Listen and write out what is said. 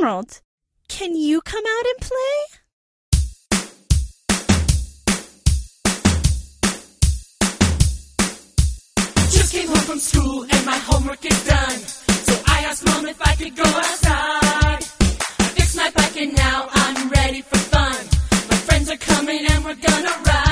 Emerald, can you come out and play? Just came home from school and my homework is done. So I asked Mom if I could go outside. I fixed my bike and now I'm ready for fun. My friends are coming and we're gonna ride.